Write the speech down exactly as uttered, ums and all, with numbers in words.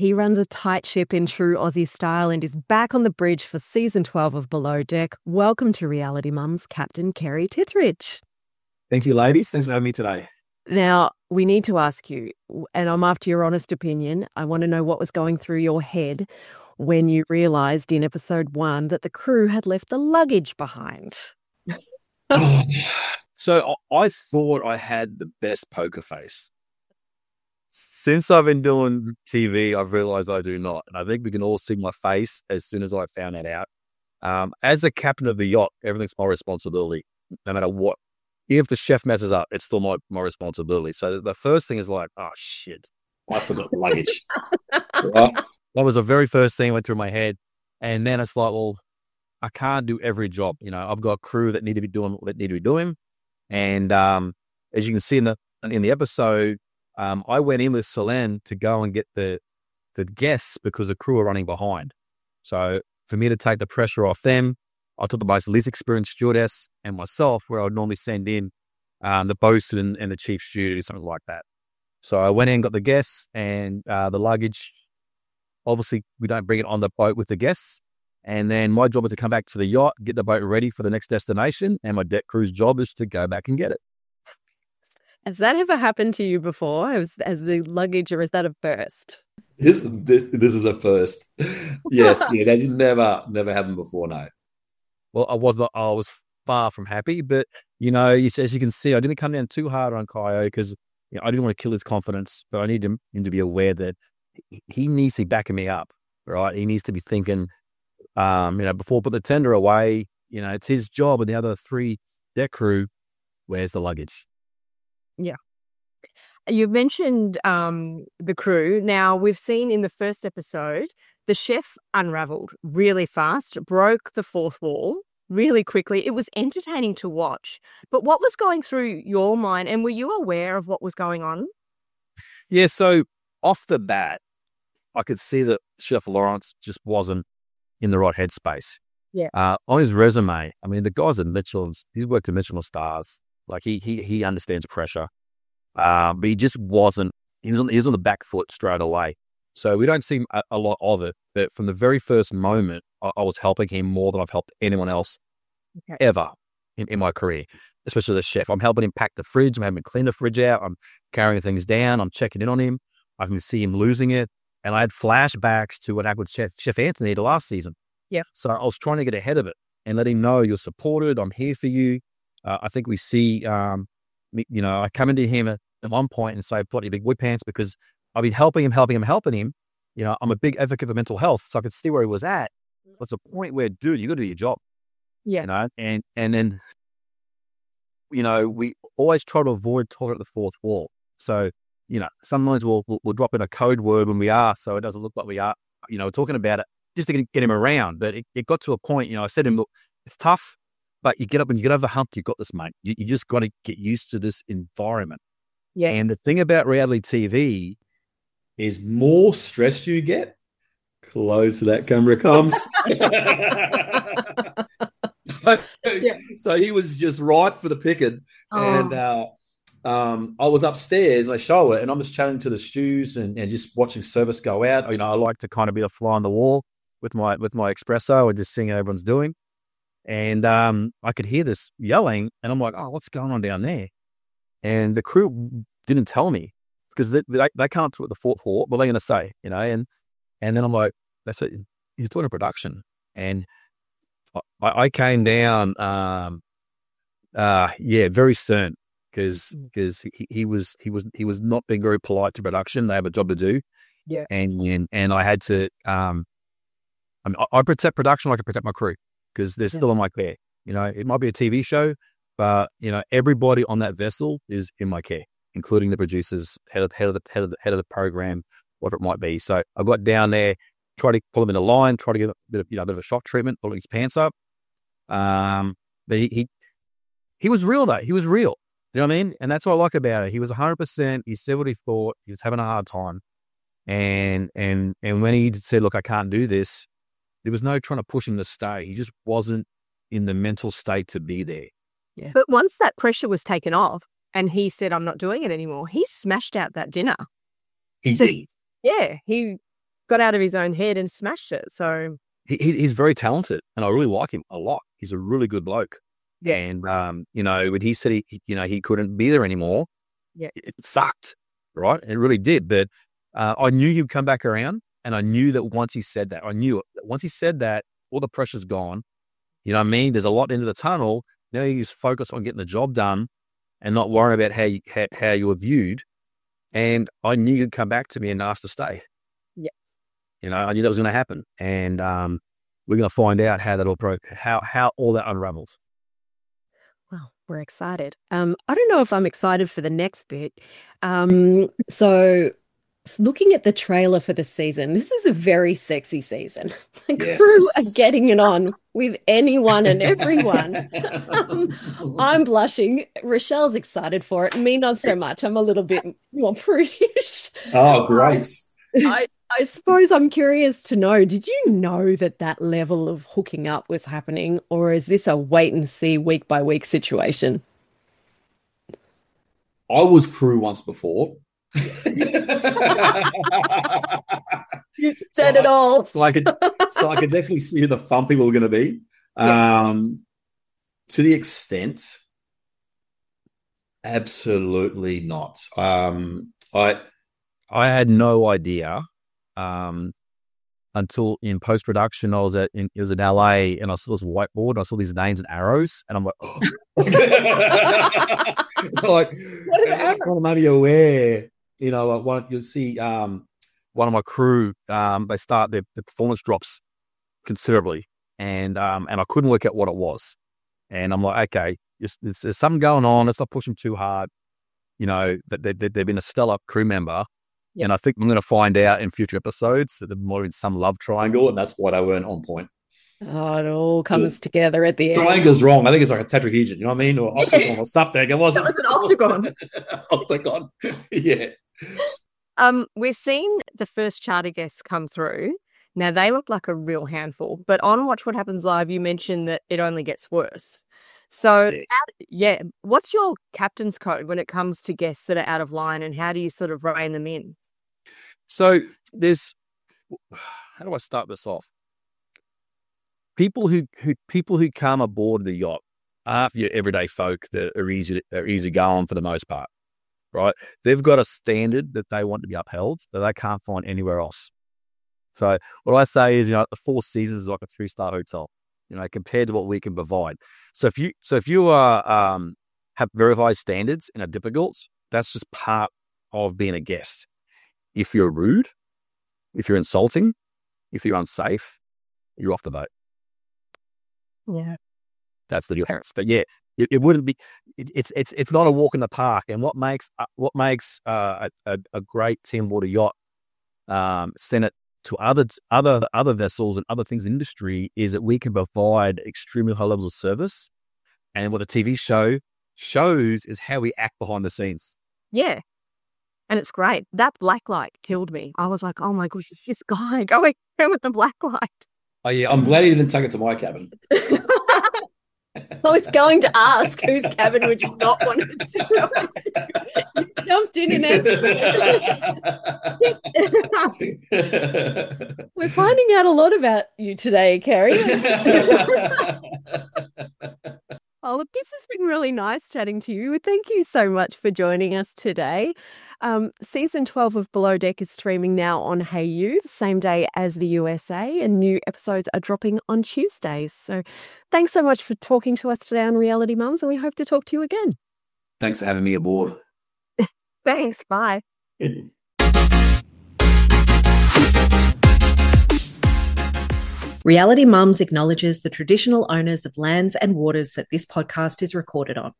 He runs a tight ship in true Aussie style and is back on the bridge for season twelve of Below Deck. Welcome to Reality Mums, Captain Kerry Tithridge. Thank you, ladies. Thanks for having me today. Now, we need to ask you, and I'm after your honest opinion, I want to know what was going through your head when you realised in episode one that the crew had left the luggage behind. So I thought I had the best poker face. Since I've been doing T V, I've realised I do not. And I think we can all see my face as soon as I found that out. Um, as the captain of the yacht, everything's my responsibility, no matter what. If the chef messes up, it's still my, my responsibility. So the first thing is like, oh, shit, I forgot the luggage. Right? That was the very first thing that went through my head. And then it's like, well, I can't do every job. You know, I've got crew that need to be doing what they need to be doing. And um, as you can see in the in the episode, um, I went in with Selene to go and get the the guests because the crew are running behind. So for me to take the pressure off them, I took the most least experienced stewardess and myself, where I would normally send in um, the bosun and, and the chief steward, something like that. So I went in, got the guests and uh, the luggage. Obviously, we don't bring it on the boat with the guests. And then my job is to come back to the yacht, get the boat ready for the next destination. And my deck crew's job is to go back and get it. Has that ever happened to you before? Has, has the luggage, or is that a first? This this this is a first. Yes, yeah, that's never never happened before. No. Well, I was not. I was far from happy, but you know, as you can see, I didn't come down too hard on Kaio because you know, I didn't want to kill his confidence, but I need him, him to be aware that he needs to be backing me up. Right? He needs to be thinking, um, you know, before I put the tender away. You know, it's his job, and the other three deck crew, where's the luggage? Yeah. You've mentioned um, the crew. Now, we've seen in the first episode, the chef unraveled really fast, broke the fourth wall really quickly. It was entertaining to watch. But what was going through your mind, and were you aware of what was going on? Yeah, so off the bat, I could see that Chef Lawrence just wasn't in the right headspace. Yeah. Uh, on his resume, I mean, the guy's at Mitchell's. He's worked at Michelin stars. Like he he he understands pressure, um, but he just wasn't. He was on he was on the back foot straight away. So we don't see a, a lot of it. But from the very first moment, I, I was helping him more than I've helped anyone else okay. ever in, in my career, especially the chef. I'm helping him pack the fridge. I'm having him clean the fridge out. I'm carrying things down. I'm checking in on him. I can see him losing it, and I had flashbacks to what happened with Chef Chef Anthony the last season. Yeah. So I was trying to get ahead of it and let him know you're supported. I'm here for you. Uh, I think we see, um, you know, I come into him at, at one point and say, bloody big wood pants, because I've been helping him, helping him, helping him. You know, I'm a big advocate for mental health, so I could see where he was at. What's a point where, dude, you got to do your job. Yeah. You know, and, and then, you know, we always try to avoid talking at the fourth wall. So, you know, sometimes we'll, we'll, we'll drop in a code word when we are, so it doesn't look like we are, you know, talking about it just to get him around. But it, it got to a point, you know, I said to him, look, it's tough. But you get up and you get over the hump, you got this, mate. You, you just got to get used to this environment. Yeah. And the thing about reality T V is more stress you get, closer that camera comes. yeah. So he was just ripe for the picking. Oh. And uh, um, I was upstairs, I show it, and I'm just chatting to the stews and, and just watching service go out. You know, I like to kind of be a fly on the wall with my with my espresso and just seeing how everyone's doing. And um, I could hear this yelling, and I'm like, oh, what's going on down there? And the crew didn't tell me because they, they, they can't do it the fourth wall. What are they going to say? You know, and and then I'm like, that's it. He's doing a production. And I, I came down, um, uh, yeah, very stern because because he, he was he was he was not being very polite to production. They have a job to do. Yeah. And and, and I had to, um, I mean, I, I protect production like I protect my crew. Because they're still yeah. in my care. You know, it might be a T V show, but you know, everybody on that vessel is in my care, including the producers, head of head of the head of the head of the program, whatever it might be. So I got down there, try to pull him in a line, try to give a bit of you know a bit of a shock treatment, pulling his pants up. Um, but he, he he was real though. He was real. You know what I mean? And that's what I like about it. He was a hundred percent. He said what he thought. He was having a hard time, and and and when he said, "Look, I can't do this," there was no trying to push him to stay. He just wasn't in the mental state to be there. Yeah. But once that pressure was taken off and he said, I'm not doing it anymore, he smashed out that dinner. Easy. Yeah. He got out of his own head and smashed it. So he, he's very talented, and I really like him a lot. He's a really good bloke. Yeah. And, um, you know, when he said he, he, you know, he couldn't be there anymore, yeah, it, it sucked, right? It really did. But uh, I knew he'd come back around, and I knew that once he said that, I knew it. Once he said that, all the pressure's gone. You know what I mean? There's a lot into the tunnel. Now he's focused on getting the job done and not worrying about how you, how, how you were viewed. And I knew he'd come back to me and ask to stay. Yeah. You know, I knew that was going to happen. And um, we're going to find out how that all pro- how how all that unraveled. Well, we're excited. Um, I don't know if I'm excited for the next bit. Um, so looking at the trailer for the season, this is a very sexy season. The Yes. crew are getting it on with anyone and everyone. um, I'm blushing. Rochelle's excited for it. Me, not so much. I'm a little bit more prudish. Oh, great. I, I suppose I'm curious to know, did you know that that level of hooking up was happening, or is this a wait and see week by week situation? I was crew once before. You said it all. So I could, so I could definitely see who the fun people were going to be. Yeah. Um, to the extent, absolutely not. Um, I I had no idea um, until in post production. I was at in, it was in L A, and I saw this whiteboard. And I saw these names and arrows, and I'm like, oh. like, What is arrow? want to make you aware. You know, like one you'll see um, one of my crew. Um, they start their, their performance drops considerably, and um, and I couldn't work out what it was. And I'm like, okay, there's, there's something going on. Let's not push them too hard. You know, that they, they, they've been a stellar crew member. Yeah. And I think I'm going to find out in future episodes that they're more in some love triangle, and that's why they weren't on point. Oh, it all comes together at the end. Triangle's wrong. I think it's like a tetrahedron. You know what I mean? Or octagon or something. It wasn't. That was an octagon. Octagon. Yeah. Um, we're seeing the first charter guests come through. Now, they look like a real handful, but on Watch What Happens Live, you mentioned that it only gets worse. So, Yeah. how- yeah, what's your captain's code when it comes to guests that are out of line, and how do you sort of rein them in? So there's, how do I start this off? People who, who people who come aboard the yacht aren't your everyday folk that are easy are easy going for the most part, right? They've got a standard that they want to be upheld that they can't find anywhere else. So what I say is, you know, the Four Seasons is like a three star hotel, you know, compared to what we can provide. So if you so if you are um, have very high standards and are difficult, that's just part of being a guest. If you're rude, if you're insulting, if you're unsafe, you're off the boat. Yeah. That's the difference. But yeah, it, it wouldn't be. It, it's it's it's not a walk in the park. And what makes uh, what makes uh, a, a great Team Water yacht um, send it to other other other vessels and other things in industry is that we can provide extremely high levels of service. And what the T V show shows is how we act behind the scenes. Yeah. And it's great. That black light killed me. I was like, oh my gosh, it's this guy going in with the black light. Oh, yeah. I'm glad he didn't take it to my cabin. I was going to ask whose cabin would you not want to go to? You jumped in and asked. We're finding out a lot about you today, Kerry. Oh, look, this has been really nice chatting to you. Thank you so much for joining us today. Um, season twelve of Below Deck is streaming now on Hey You, the same day as the U S A, and new episodes are dropping on Tuesdays. So thanks so much for talking to us today on Reality Mums, and we hope to talk to you again. Thanks for having me aboard. Thanks. Bye. Reality Mums acknowledges the traditional owners of lands and waters that this podcast is recorded on,